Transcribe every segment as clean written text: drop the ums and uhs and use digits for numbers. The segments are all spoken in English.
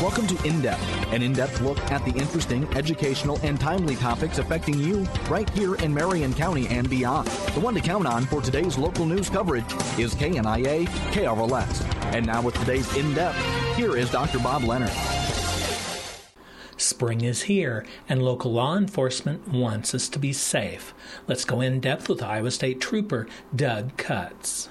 Welcome to In Depth, an in-depth look at the interesting, educational, and timely topics affecting you right here in Marion County and beyond. The one to count on for today's local news coverage is KNIA KRLS. And now with today's In Depth, here is Dr. Bob Leonard. Spring is here, and local law enforcement wants us to be safe. Let's go in depth with Iowa State Trooper Doug Cutts.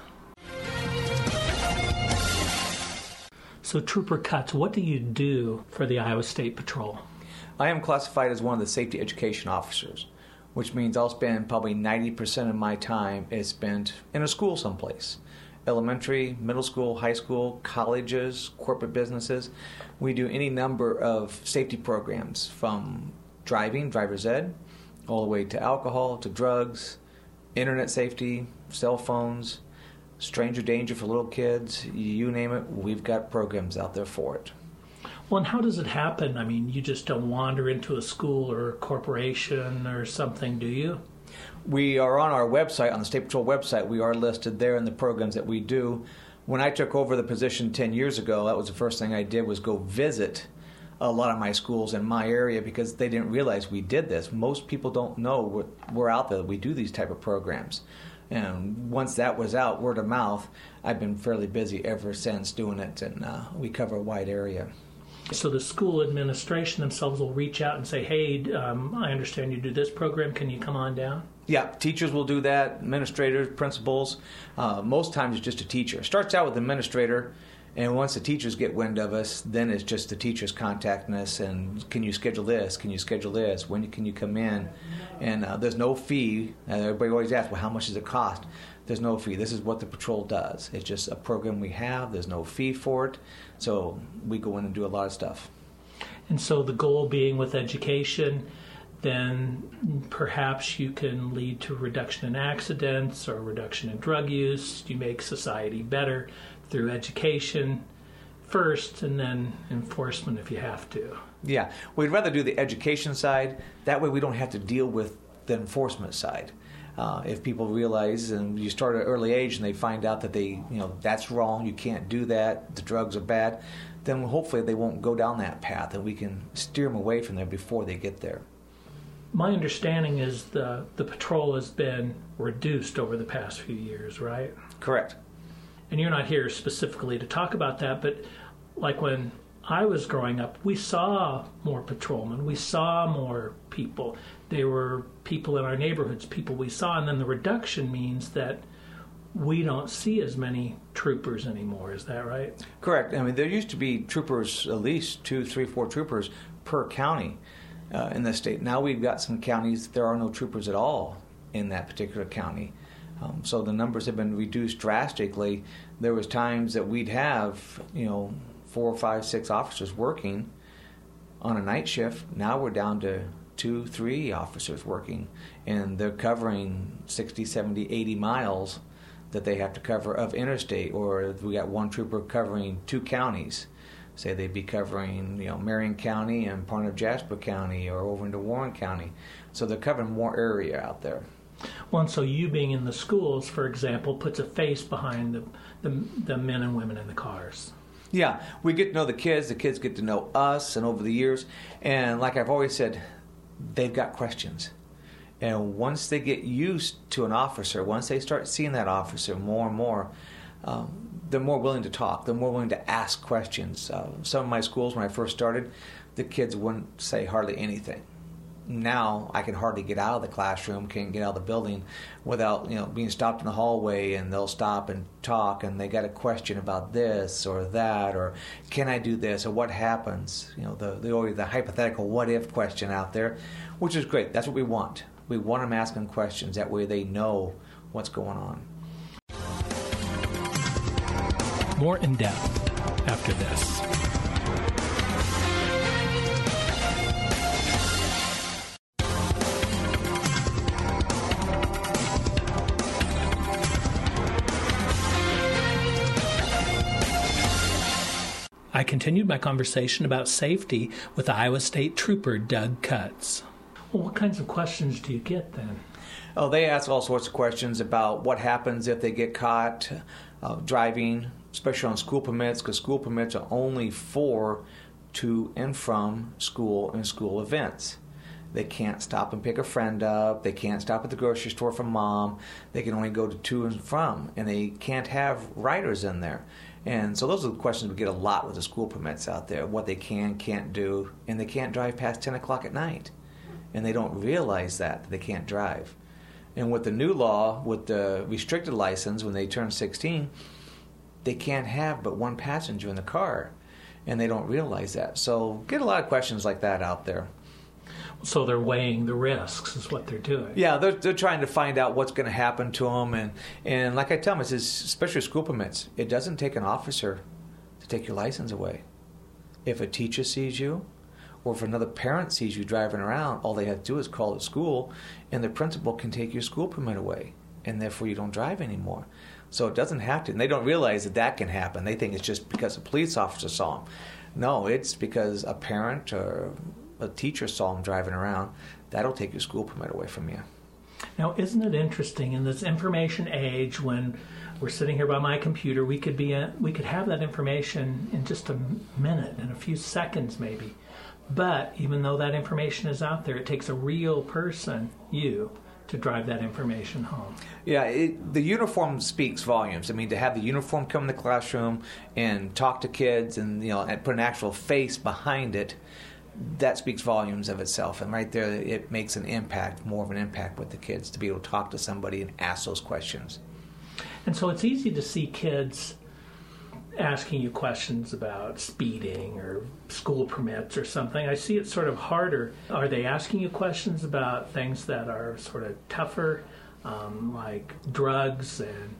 So, Trooper Cutts, what do you do for the Iowa State Patrol? I am classified as one of the safety education officers, which means I'll spend probably 90% of my time is spent in a school someplace. Elementary, middle school, high school, colleges, corporate businesses. We do any number of safety programs from driving, driver's ed, all the way to alcohol, to drugs, internet safety, cell phones, stranger danger for little kids, you name it, we've got programs out there for it. Well, and how does it happen? I mean, you just don't wander into a school or a corporation or something, do you? We are on our website, on the State Patrol website. We are listed there in the programs that we do. When I took over the position 10 years ago, that was the first thing I did was go visit a lot of my schools in my area because they didn't realize we did this. Most people don't know we're out there. We do these type of programs. And once that was out, word of mouth, I've been fairly busy ever since doing it, and we cover a wide area. So the school administration themselves will reach out and say, hey, I understand you do this program. Can you come on down? Yeah, teachers will do that, administrators, principals. Most times it's just a teacher. It starts out with the administrator, and once the teachers get wind of us, then it's just the teachers contacting us and can you schedule this? Can you schedule this? When can you come in? And there's no fee. Everybody always asks, well, how much does it cost? There's no fee. This is what the patrol does. It's just a program we have. There's no fee for it. So we go in and do a lot of stuff. And so the goal being with education, then perhaps you can lead to reduction in accidents or reduction in drug use. You make society better through education first and then enforcement if you have to. Yeah, we'd rather do the education side. That way we don't have to deal with the enforcement side. If people realize, and you start at an early age and they find out that that's wrong, you can't do that, the drugs are bad, then hopefully they won't go down that path and we can steer them away from there before they get there. My understanding is the patrol has been reduced over the past few years, right? Correct. And you're not here specifically to talk about that, but like when I was growing up, we saw more patrolmen, we saw more people. There were people in our neighborhoods, people we saw, and then the reduction means that we don't see as many troopers anymore. Is that right? Correct. I mean, there used to be troopers, at least 2, 3, 4 troopers per county in the state. Now we've got some counties that there are no troopers at all in that particular county. So the numbers have been reduced drastically. There was times that we'd have, 4, 5, 6 officers working on a night shift. Now we're down to 2, 3 officers working, and they're covering 60, 70, 80 miles that they have to cover of interstate, or we got one trooper covering 2 counties. Say they'd be covering, Marion County and part of Jasper County or over into Warren County. So they're covering more area out there. Well, and so you being in the schools, for example, puts a face behind the men and women in the cars. Yeah, we get to know the kids get to know us, and over the years, and like I've always said, they've got questions. And once they get used to an officer, once they start seeing that officer more and more, they're more willing to talk. They're more willing to ask questions. Some of my schools, when I first started, the kids wouldn't say hardly anything. Now I can hardly get out of the classroom, can't get out of the building without being stopped in the hallway, and they'll stop and talk, and they got a question about this or that, or can I do this, or what happens? The hypothetical what if question out there, which is great. That's what we want. We want them asking questions. That way they know what's going on. More in depth after this. I continued my conversation about safety with Iowa State Trooper Doug Cutts. Well, what kinds of questions do you get then? Oh, they ask all sorts of questions about what happens if they get caught driving, especially on school permits, because school permits are only for to and from school and school events. They can't stop and pick a friend up. They can't stop at the grocery store for mom. They can only go to and from, and they can't have riders in there. And so those are the questions we get a lot with the school permits out there, what they can't do, and they can't drive past 10 o'clock at night. And they don't realize that they can't drive. And with the new law, with the restricted license, when they turn 16, they can't have but one passenger in the car. And they don't realize that. So get a lot of questions like that out there. So they're weighing the risks is what they're doing. Yeah, they're trying to find out what's going to happen to them. And like I tell them, it's especially school permits, it doesn't take an officer to take your license away. If a teacher sees you or if another parent sees you driving around, all they have to do is call the school and the principal can take your school permit away. And therefore you don't drive anymore. So it doesn't have to. And they don't realize that can happen. They think it's just because a police officer saw them. No, it's because a parent or a teacher saw them driving around. That'll take your school permit away from you. Now, isn't it interesting in this information age when we're sitting here by my computer, we could have that information in just a minute, in a few seconds maybe. But even though that information is out there, it takes a real person, you, to drive that information home. Yeah, the uniform speaks volumes. I mean, to have the uniform come in the classroom and talk to kids and, and put an actual face behind it, that speaks volumes of itself. And right there, it makes an impact, more of an impact with the kids to be able to talk to somebody and ask those questions. And so it's easy to see kids asking you questions about speeding or school permits or something. I see it sort of harder. Are they asking you questions about things that are sort of tougher, like drugs and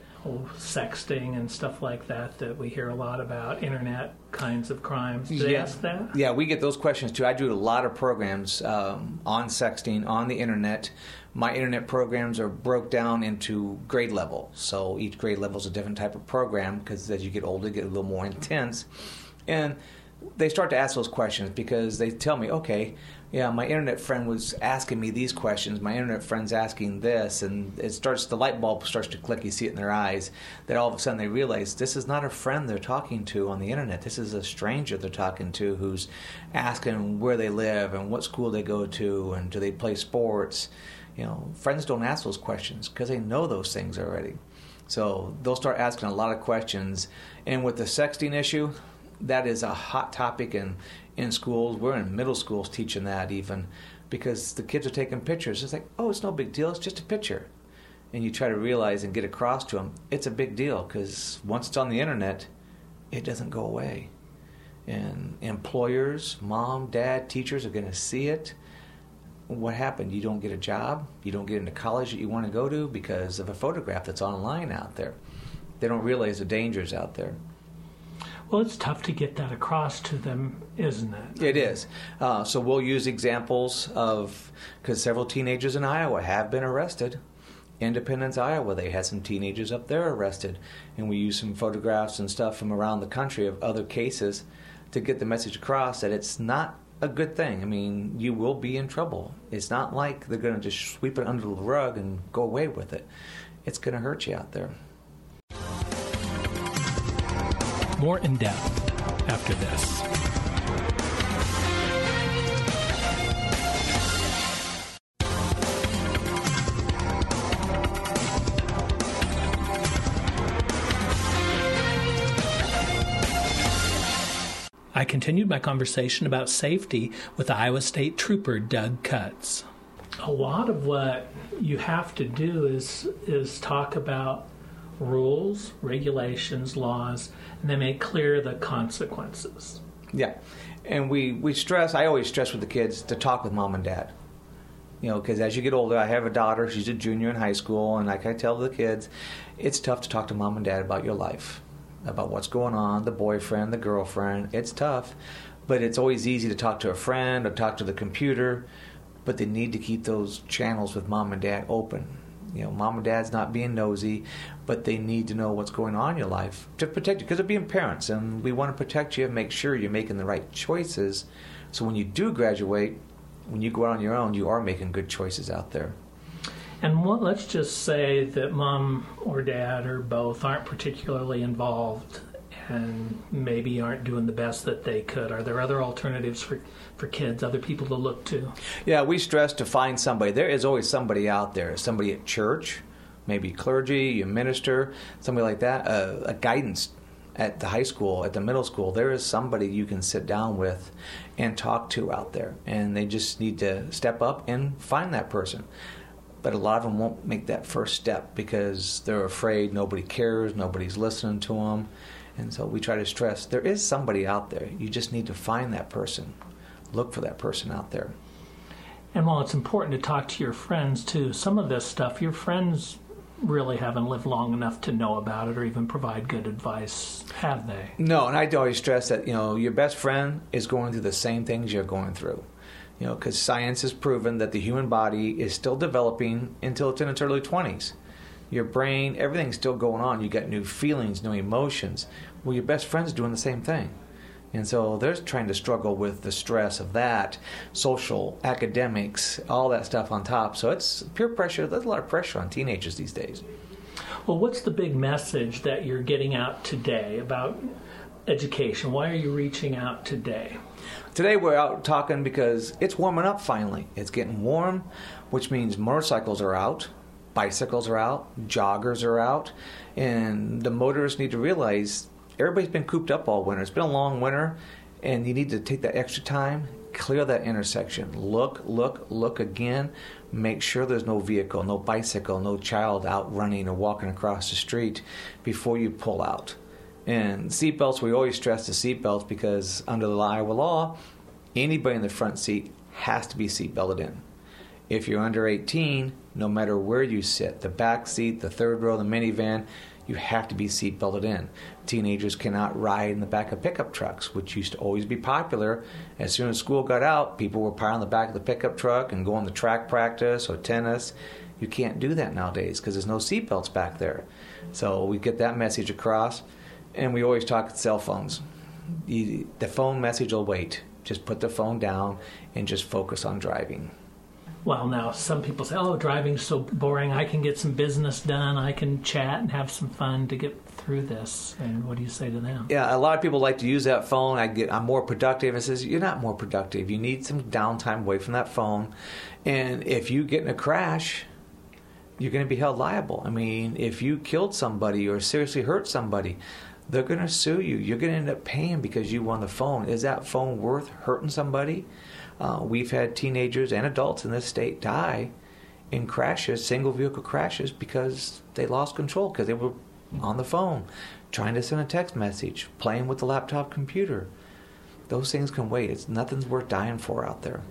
sexting and stuff like that we hear a lot about, internet kinds of crimes? Do they ask that? Yeah, we get those questions too. I do a lot of programs on sexting, on the internet. My internet programs are broke down into grade level. So each grade level is a different type of program because as you get older, they get a little more intense. And they start to ask those questions because they tell me, okay, yeah, my internet friend was asking me these questions. My internet friend's asking this, and the light bulb starts to click. You see it in their eyes. That all of a sudden they realize this is not a friend they're talking to on the internet. This is a stranger they're talking to who's asking where they live and what school they go to and do they play sports. Friends don't ask those questions because they know those things already. So they'll start asking a lot of questions. And with the sexting issue, that is a hot topic in schools. We're in middle schools teaching that even because the kids are taking pictures. It's like, oh, it's no big deal. It's just a picture. And you try to realize and get across to them, it's a big deal because once it's on the internet, it doesn't go away. And employers, mom, dad, teachers are going to see it. What happened? You don't get a job. You don't get into college that you want to go to because of a photograph that's online out there. They don't realize the dangers out there. Well, it's tough to get that across to them, isn't it? It is. So we'll use examples because several teenagers in Iowa have been arrested. Independence, Iowa, they had some teenagers up there arrested. And we use some photographs and stuff from around the country of other cases to get the message across that it's not a good thing. I mean, you will be in trouble. It's not like they're going to just sweep it under the rug and go away with it. It's going to hurt you out there. More in depth after this. I continued my conversation about safety with Iowa State Trooper Doug Cutts. A lot of what you have to do is talk about rules, regulations, laws, and they make clear the consequences. Yeah, and I always stress with the kids to talk with mom and dad. Because as you get older, I have a daughter, she's a junior in high school, and like I tell the kids, it's tough to talk to mom and dad about your life, about what's going on, the boyfriend, the girlfriend. It's tough, but it's always easy to talk to a friend or talk to the computer, but they need to keep those channels with mom and dad open. Mom and dad's not being nosy, but they need to know what's going on in your life to protect you, because they're being parents, and we want to protect you and make sure you're making the right choices. So when you do graduate, when you go out on your own, you are making good choices out there. And let's just say that mom or dad or both aren't particularly involved, and maybe aren't doing the best that they could? Are there other alternatives for kids, other people to look to? Yeah, we stress to find somebody. There is always somebody out there, somebody at church, maybe clergy, a minister, somebody like that, a guidance at the high school, at the middle school. There is somebody you can sit down with and talk to out there, and they just need to step up and find that person. But a lot of them won't make that first step because they're afraid nobody cares, nobody's listening to them. And so we try to stress there is somebody out there. You just need to find that person. Look for that person out there. And while it's important to talk to your friends too, some of this stuff your friends really haven't lived long enough to know about it or even provide good advice, have they? No, and I always stress that, your best friend is going through the same things you're going through. Because science has proven that the human body is still developing until it's in its early 20s. Your brain, everything's still going on. You got new feelings, new emotions. Well, your best friend's doing the same thing. And so they're trying to struggle with the stress of that, social, academics, all that stuff on top. So it's peer pressure. There's a lot of pressure on teenagers these days. Well, what's the big message that you're getting out today about education? Why are you reaching out today? Today we're out talking because it's warming up finally. It's getting warm, which means motorcycles are out, bicycles are out, joggers are out, and the motorists need to realize everybody's been cooped up all winter. It's been a long winter, and you need to take that extra time, clear that intersection, look again, make sure there's no vehicle, no bicycle, no child out running or walking across the street before you pull out. And seatbelts, we always stress the seatbelts because under the Iowa law, anybody in the front seat has to be seatbelted in. If you're under 18, no matter where you sit, the back seat, the third row, the minivan, you have to be seatbelted in. Teenagers cannot ride in the back of pickup trucks, which used to always be popular. As soon as school got out, people were piling on the back of the pickup truck and going to track practice or tennis. You can't do that nowadays because there's no seatbelts back there. So we get that message across. And we always talk cell phones. The phone message will wait. Just put the phone down and just focus on driving. Well, now some people say, "Oh, driving's so boring. I can get some business done. I can chat and have some fun to get through this." And what do you say to them? Yeah, a lot of people like to use that phone. I'm more productive. It says you're not more productive. You need some downtime away from that phone. And if you get in a crash, you're going to be held liable. I mean, if you killed somebody or seriously hurt somebody, they're going to sue you. You're going to end up paying because you won the phone. Is that phone worth hurting somebody? We've had teenagers and adults in this state die in crashes, single vehicle crashes, because they lost control because they were on the phone, trying to send a text message, playing with the laptop computer. Those things can wait. Nothing's worth dying for out there.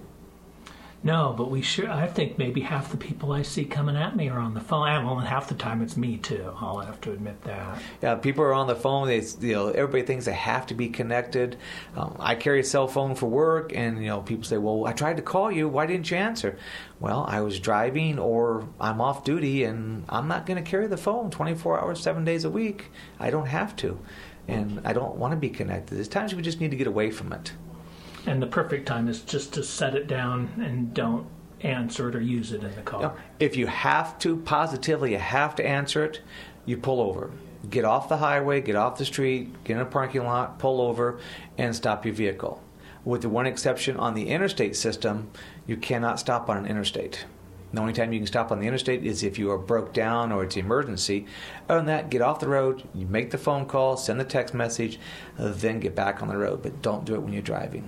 No, but I think maybe half the people I see coming at me are on the phone. Well, and half the time it's me too. I'll have to admit that. Yeah, people are on the phone. Everybody thinks they have to be connected. I carry a cell phone for work, and people say, "Well, I tried to call you. Why didn't you answer?" Well, I was driving, or I'm off duty, and I'm not going to carry the phone 24 hours, 7 days a week. I don't have to, and I don't want to be connected. There's times we just need to get away from it. And the perfect time is just to set it down and don't answer it or use it in the car. If you have to, positively, you have to answer it, you pull over. Get off the highway, get off the street, get in a parking lot, pull over, and stop your vehicle. With the one exception on the interstate system, you cannot stop on an interstate. The only time you can stop on the interstate is if you are broke down or it's an emergency. Other than that, get off the road, you make the phone call, send the text message, then get back on the road. But don't do it when you're driving.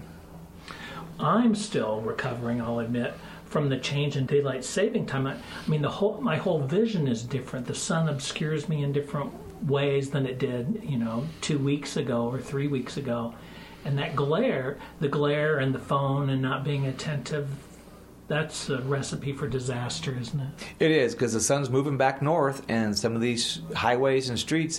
I'm still recovering, I'll admit, from the change in daylight saving time. I mean, my whole vision is different. The sun obscures me in different ways than it did, 2 weeks ago or 3 weeks ago. And that the glare and the phone and not being attentive, that's a recipe for disaster, isn't it? It is, because the sun's moving back north, and some of these highways and streets,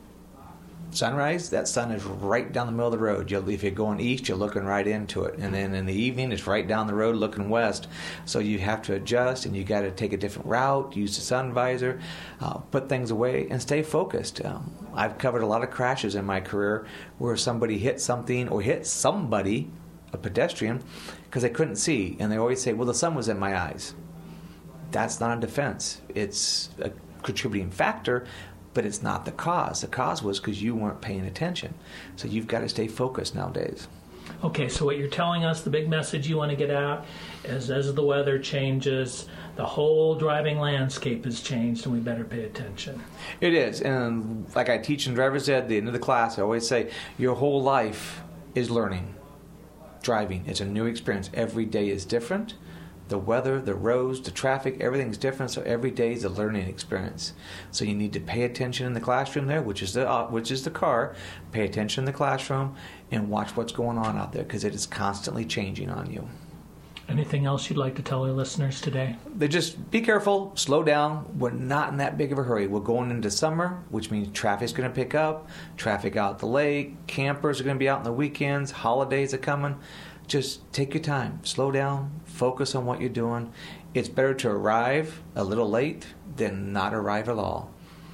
sunrise, that sun is right down the middle of the road. If you're going east, you're looking right into it. And then in the evening, it's right down the road looking west. So you have to adjust, and you got to take a different route, use the sun visor, put things away, and stay focused. I've covered a lot of crashes in my career where somebody hit something or hit somebody, a pedestrian, because they couldn't see. And they always say, well, the sun was in my eyes. That's not a defense. It's a contributing factor, but it's not the cause. The cause was because you weren't paying attention. So you've got to stay focused nowadays. Okay, so what you're telling us, the big message you want to get out is as the weather changes, the whole driving landscape has changed and we better pay attention. It is. And like I teach in driver's ed, at the end of the class, I always say, your whole life is learning. Driving. It's a new experience. Every day is different. The weather, the roads, the traffic, everything's different. So every day is a learning experience. So you need to pay attention in the classroom there, which is the car. Pay attention in the classroom and watch what's going on out there because it is constantly changing on you. Anything else you'd like to tell our listeners today? They just be careful, slow down. We're not in that big of a hurry. We're going into summer, which means traffic's going to pick up, traffic out the lake, campers are going to be out on the weekends, holidays are coming. Just take your time, slow down, focus on what you're doing. It's better to arrive a little late than not arrive at all.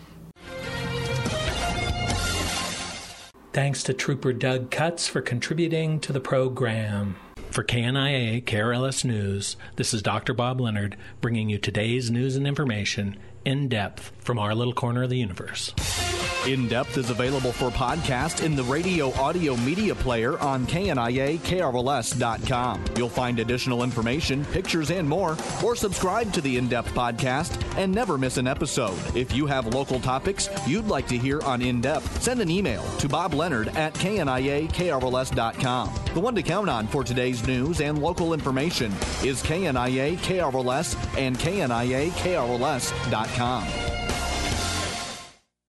Thanks to Trooper Doug Cutts for contributing to the program. For KNIA KRLS News, this is Dr. Bob Leonard bringing you today's news and information in depth from our little corner of the universe. In Depth is available for podcast in the radio audio media player on KNIA-KRLS.com. You'll find additional information, pictures, and more, or subscribe to the In Depth podcast and never miss an episode. If you have local topics you'd like to hear on In Depth, send an email to BobLeonard@KNIA-KRLS.com. The one to count on for today's news and local information is KNIA-KRLS and KNIA-KRLS.com.